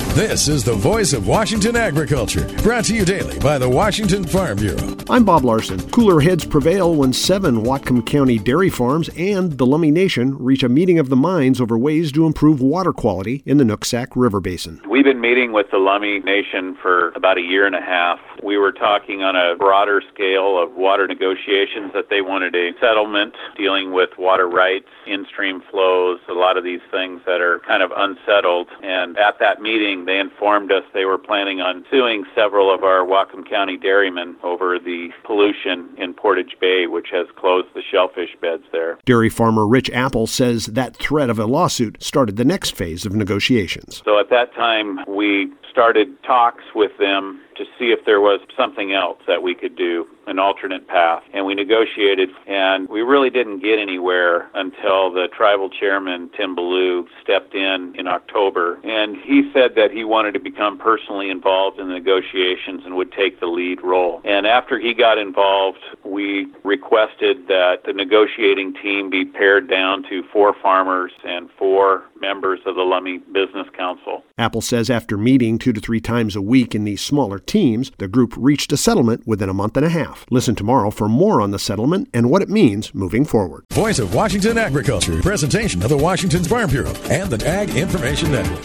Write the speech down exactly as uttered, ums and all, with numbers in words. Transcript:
This is the Voice of Washington Agriculture, brought to you daily by the Washington Farm Bureau. I'm Bob Larson. Cooler heads prevail when seven Whatcom County dairy farms and the Lummi Nation reach a meeting of the minds over ways to improve water quality in the Nooksack River Basin. We've been meeting with the Lummi Nation for about a year and a half. We were talking on a broader scale of water negotiations that they wanted a settlement dealing with water rights, in-stream flows, a lot of these things that are kind of unsettled. And at that meeting, they informed us they were planning on suing several of our Whatcom County dairymen over the pollution in Portage Bay, which has closed the shellfish beds there. Dairy farmer Rich Apple says that threat of a lawsuit started the next phase of negotiations. So at that time, we started talks with them to see if there was something else that we could do, an alternate path. And we negotiated, and we really didn't get anywhere until the tribal chairman, Tim Ballou, stepped in in October. And he said that he wanted to become personally involved in the negotiations and would take the lead role. And after he got involved, we requested that the negotiating team be pared down to four farmers and four members of the Lummi Business Council. Apple says after meeting two to three times a week in these smaller teams, the group reached a settlement within a month and a half. Listen tomorrow for more on the settlement and what it means moving forward. Voice of Washington Agriculture, presentation of the Washington Farm Bureau and the Ag Information Network.